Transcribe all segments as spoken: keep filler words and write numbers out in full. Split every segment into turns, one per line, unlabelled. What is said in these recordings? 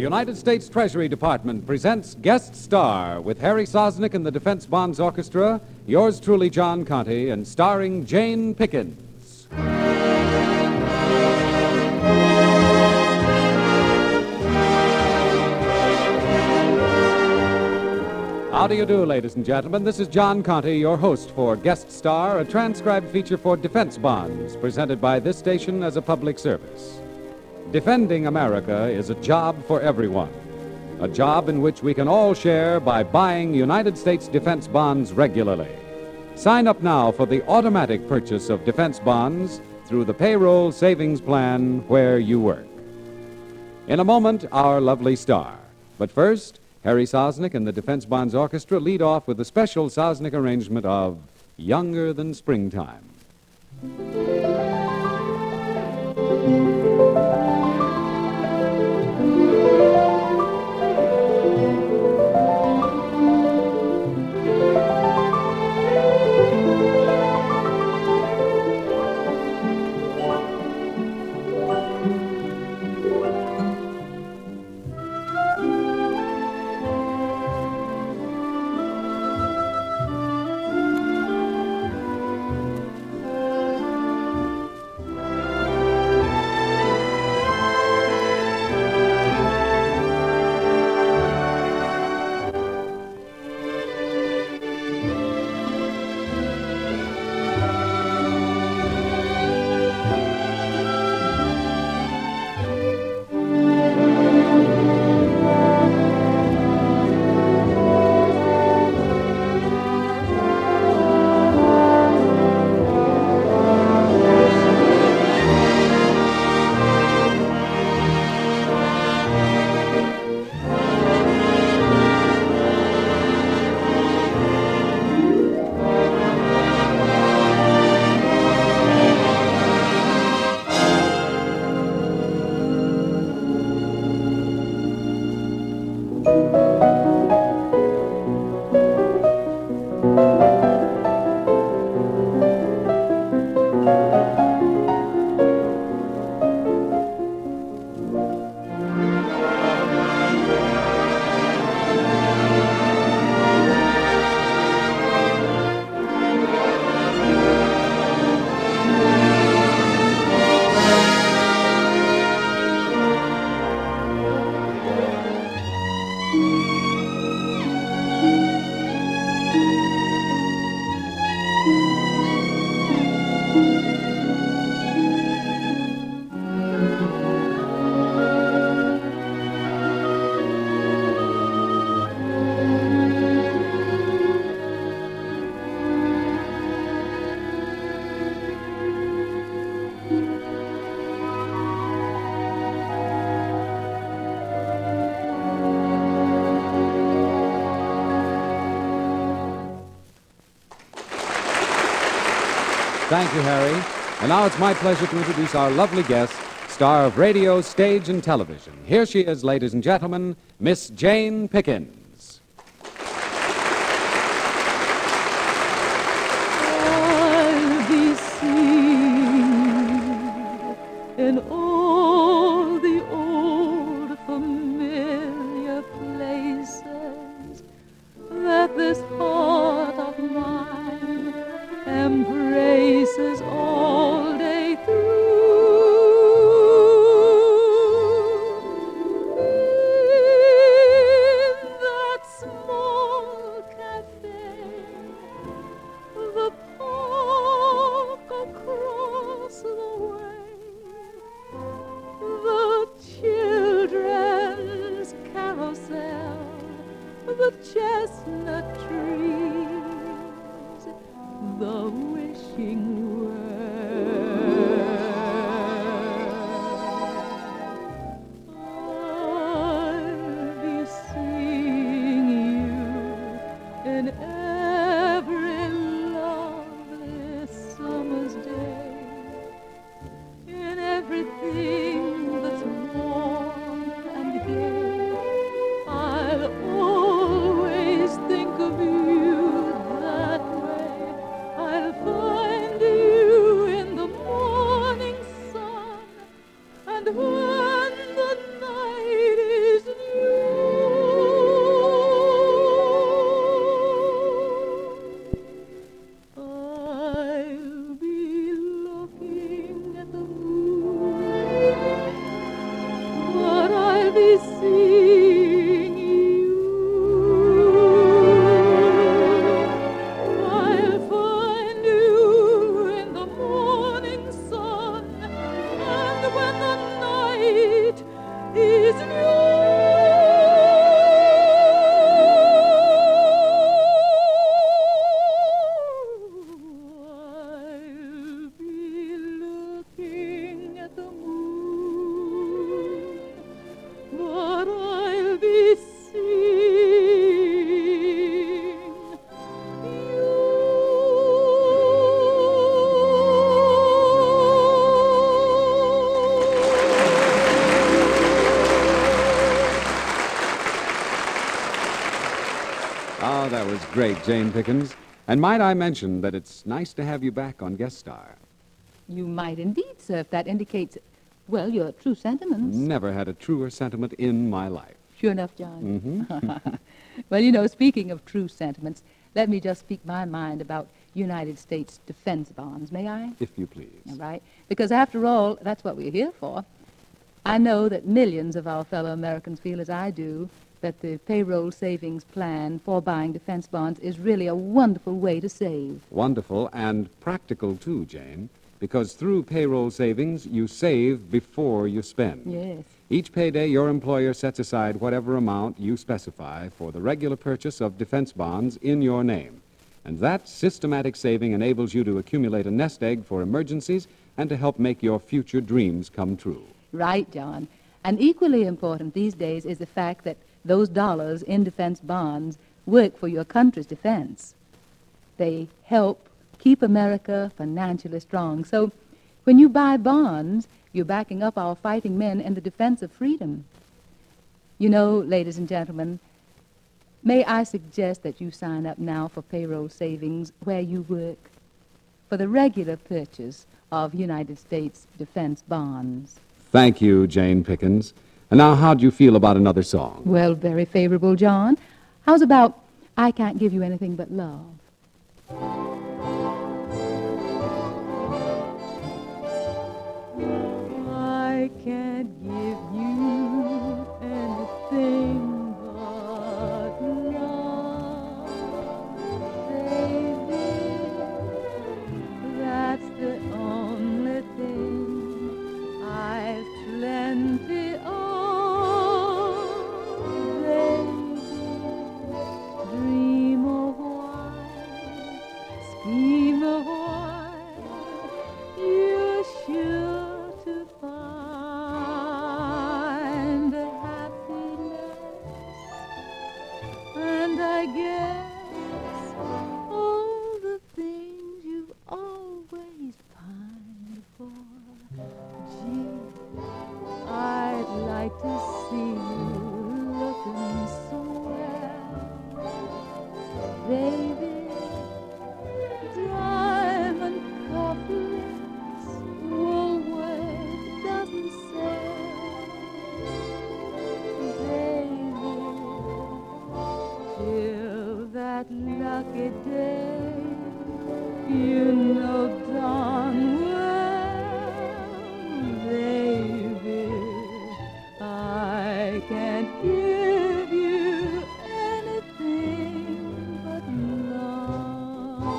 United States Treasury Department presents Guest Star with Harry Sosnick and the Defense Bonds Orchestra, yours truly, John Conte, and starring Jane Pickens. How do you do, ladies and gentlemen? This is John Conte, your host for Guest Star, a transcribed feature for Defense Bonds, presented by this station as a public service. Defending America is a job for everyone, a job in which we can all share by buying United States defense bonds regularly. Sign up now for the automatic purchase of defense bonds through the payroll savings plan where you work. In a moment, our lovely star. But first, Harry Sosnick and the Defense Bonds Orchestra lead off with a special Sosnick arrangement of Younger Than Springtime. Thank you, Harry. And now it's my pleasure to introduce our lovely guest, star of radio, stage, and television. Here she is, ladies and gentlemen, Miss Jane Pickens.
I'll be seen in all the old familiar places that this heart of mine embraces all day through. In the
great, Jane Pickens. And might I mention that it's nice to have you back on Guest Star.
You might indeed, sir, if that indicates, well, your true sentiments.
Never had a truer sentiment in my life.
Sure enough, John.
Mm-hmm.
Well, you know, speaking of true sentiments, let me just speak my mind about United States defense bonds, may I?
If you please.
All right? Because after all, that's what we're here for. I know that millions of our fellow Americans feel as I do, that the payroll savings plan for buying defense bonds is really a wonderful way to save.
Wonderful and practical, too, Jane, because through payroll savings, you save before you spend.
Yes.
Each payday, your employer sets aside whatever amount you specify for the regular purchase of defense bonds in your name. And that systematic saving enables you to accumulate a nest egg for emergencies and to help make your future dreams come true.
Right, John. And equally important these days is the fact that those dollars in defense bonds work for your country's defense. They help keep America financially strong. So when you buy bonds, you're backing up our fighting men in the defense of freedom. You know, ladies and gentlemen, may I suggest that you sign up now for payroll savings where you work for the regular purchase of United States defense bonds.
Thank you, Jane Pickens. And now, how do you feel about another song?
Well, very favorable, John. How's about I Can't Give You Anything But Love?
I can't give you anything but love, baby. That's the only thing I've plenty of, baby. Dream a while, scheme a while, you're sure to find a happiness. And I guess all the things you've always pined for. Gee, I'd like to see you looking swell, baby. Diamond cufflinks, Woolworth doesn't sell, baby. Till that lucky day, you know darn well, baby, I can't give you anything but love.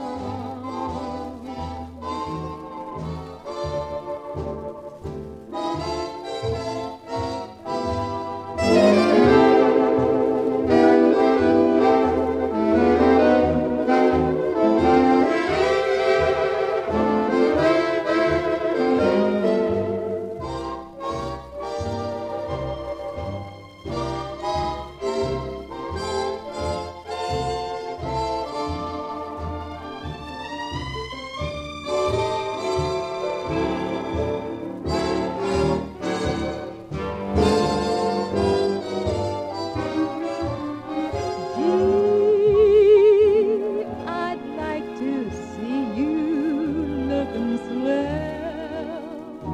Gee, I'd like to see you looking swell,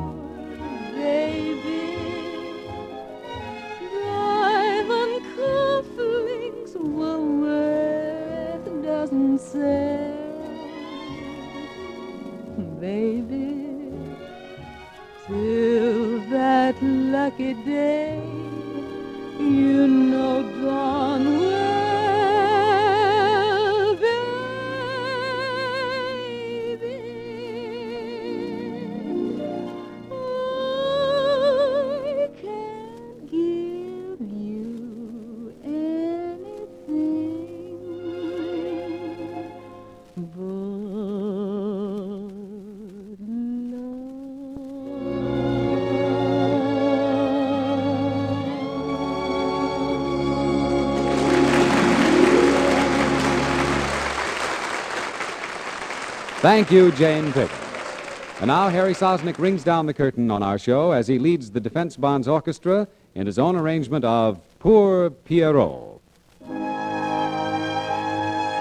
baby. Diamond cufflinks, Woolworth doesn't sell, baby. Till that lucky day, you know darn well, baby, I can't give you anything but
Thank you, Jane Pickens. And now Harry Sosnick rings down the curtain on our show as he leads the Defense Bonds Orchestra in his own arrangement of Poor Pierrot.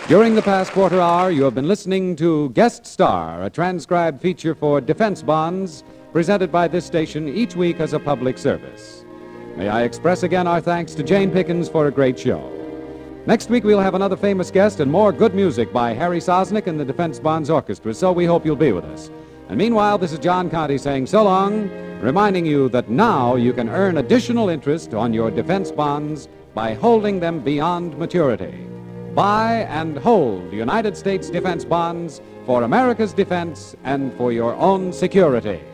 During the past quarter hour, you have been listening to Guest Star, a transcribed feature for defense bonds presented by this station each week as a public service. May I express again our thanks to Jane Pickens for a great show. Next week, we'll have another famous guest and more good music by Harry Sosnick and the Defense Bonds Orchestra, so we hope you'll be with us. And meanwhile, this is John Conte saying so long, reminding you that now you can earn additional interest on your defense bonds by holding them beyond maturity. Buy and hold United States defense bonds for America's defense and for your own security.